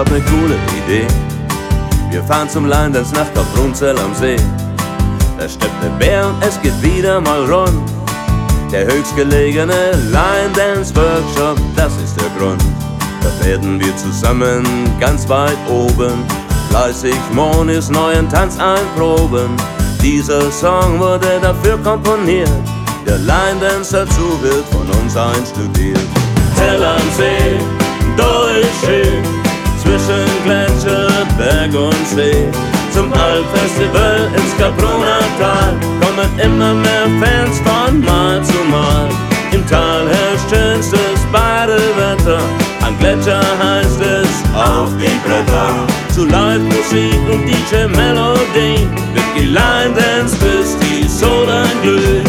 hab ne coole Idee. Wir fahren zum Line Dance nach Kaprunzell am See. Da steppt der Bär und es geht wieder mal rund. Der höchstgelegene Line Dance Workshop, das ist der Grund. Da werden wir zusammen ganz weit oben fleißig Monis neuen Tanz einproben. Dieser Song wurde dafür komponiert, der Line Dance dazu wird von uns einstudiert. Zell am See, Deutschsee, zwischen Gletscher, Berg und See. Zum Alpfestival ins Kapronatal kommen immer mehr Fans von Mal zu Mal. Im Tal herrscht schönstes Badewetter, am Gletscher heißt es auf die Bretter. Zu Live-Musik und DJ-Melodie wird geline Dance, bis die Soda glüht.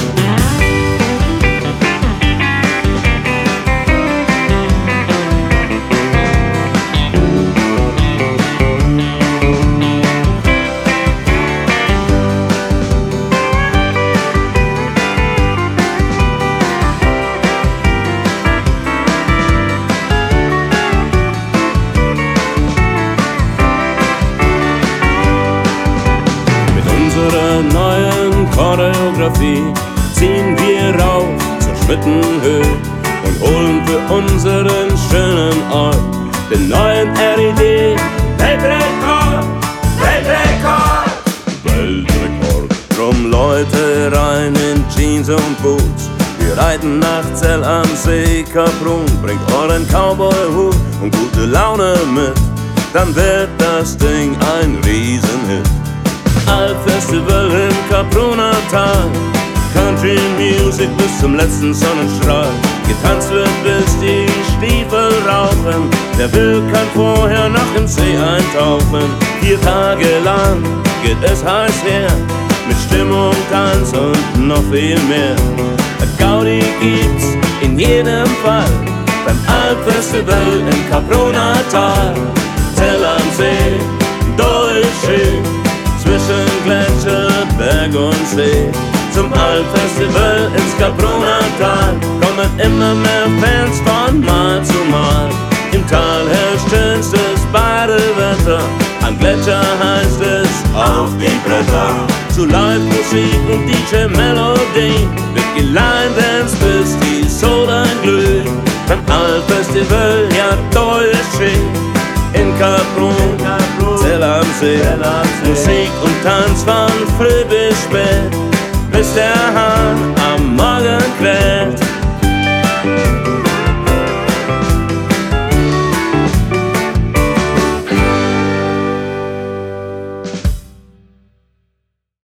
Neuen Choreografie ziehen wir rauf zur Schmittenhöhe und holen für unseren schönen Ort den neuen RED Weltrekord, Weltrekord, Weltrekord. Drum Leute rein in Jeans und Boots, wir reiten nach Zell am See, Kaprun, bringt euren Cowboy-Hut und gute Laune mit, dann wird das Ding ein Riesenhit. Alpfestival im Kapronatal, Country Music bis zum letzten Sonnenstrahl. Getanzt wird bis die Stiefel rauchen, wer will kann vorher noch im See eintauchen. 4 Tage lang geht es heiß her, mit Stimmung, Tanz und noch viel mehr. Gaudi gibt's in jedem Fall beim Alpfestival im Kapronatal. Zell am See, Deutschsee, zwischen Gletscher, Berg und See. Zum Alpfestival ins Kapronatal kommen immer mehr Fans von Mal zu Mal. Im Tal herrscht schönstes Badewetter, am Gletscher heißt es auf die Bretter. Zu Live-Musik und DJ-Melodie wird geline Dance, bis die Soda glüht. Beim Alpfestival, ja Deutschsee, in Kaprun, Zell am See. Musik und Tanz von früh bis spät, bis der